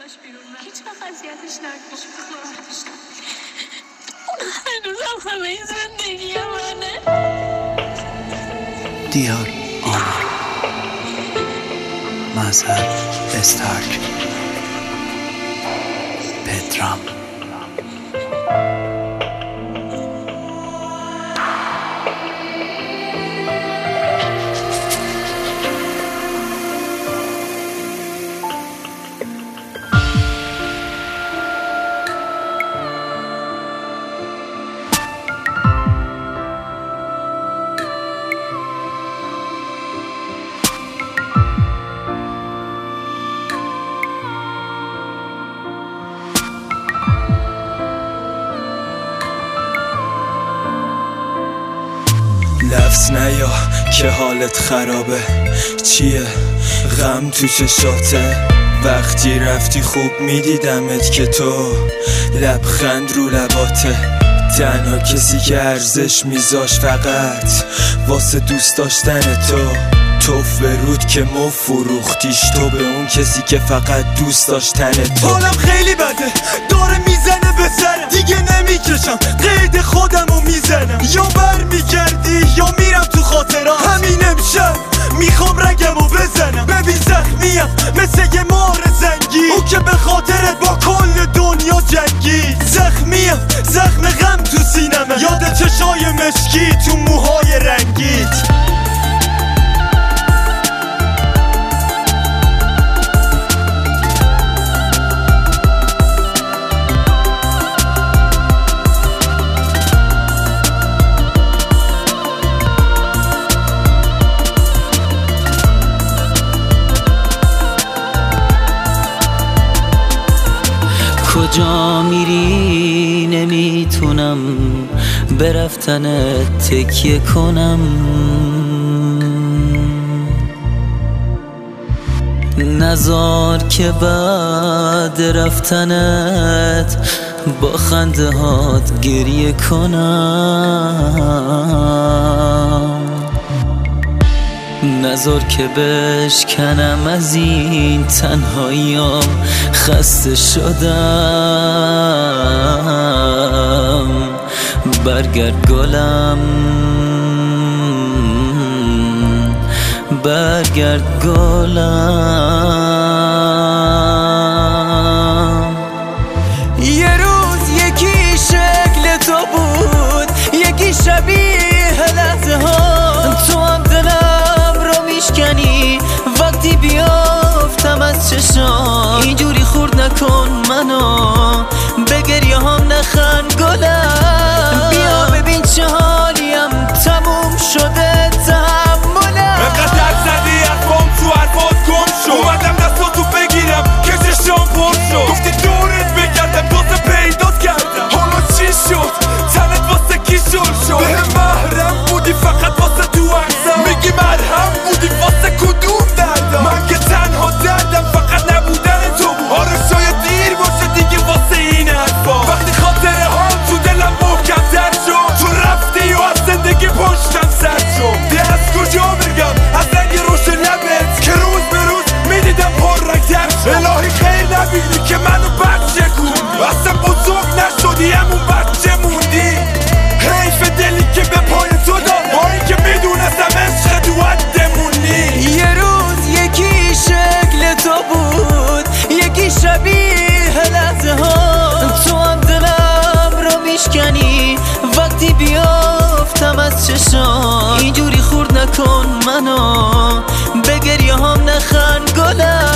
صداش بیرون رفت. هیچ وقت اذیتش نکن. هنوزم همه این زندگی منه. دیار آمار مذهب استارک پدرام لفظ نیا که حالت خرابه، چیه غم تو چشاته؟ وقتی رفتی خوب میدیدمت که تو لبخند رو لباته. تنها کسی که ارزش میذاش فقط واسه دوست داشتن توف به رود که مو فروختیش تو به اون کسی که فقط دوست داشتن تو. حالم خیلی بده داره میزنه به سرم، دیگه نمیکشم قید خودمو میزنم. یا بر میگردی یا میرم تو خاطرات، همین امشب میخوام رگمو بزنم. ببین زخمیم مثل یه مار زنگی، او که به خاطرت با کل دنیا جنگید. زخمیم زخم غم تو سینمه، یاد چشای مشکی تو موهای رنگید. کجا میری نمیتونم به رفتنت تکیه کنم. نذار که بعد رفتنت با خنده هات گریه کنم. نذار که بشکنم از این تنهاییام، خسته شدم. برگرد گلم برگرد گلم. یه روز یکی شکل تو بود، یکی شبیه لحظه ها. تو هم دلم رو میشکنی وقتی بیافتم از چشام. اینجوری خورد نکن منو، به گریه هم نخند گلم. بیا ببین چه حالیم، تموم شده تحملم. انقدر زدی حرفام تو حرفات گم شد، اومدم دستاتو بگیرم که چشام پر شد. گفتی دورت بگردم تازه پیدات کردم، حالا چی شد؟ تنت واسه کی شل شد؟ به محرم بودی فقط واسه تو عکسم، میگی مرهم بودی واسه کدوم دردم؟ من که تنها دردم فقط نبودن تو بود. آره شاید دیر باشه دیگه واسه این حرفا، وقتی خاطره ها تو دلم محکم تر شد. تو رفتی و از زندگی پشتم سر شد. ده از کجا بگم از رنگ روش لبت که روز به روز میدیدم پر رنگ تر شد. الهی خیر نبینی که منو بچه کندی، اصلا بزرگ نشدی همون بچه موندی. حیف دلی که به پای تو داد، با این که میدونستم عشق تو عدمونی. یه روز یکی شکل تو بود، یکی شبیه لحظه ها. تو هم دلم رو میشکنی وقتی بیافتم از چشام. اینجوری خورد نکن منو، به گریه هم نخند گلم.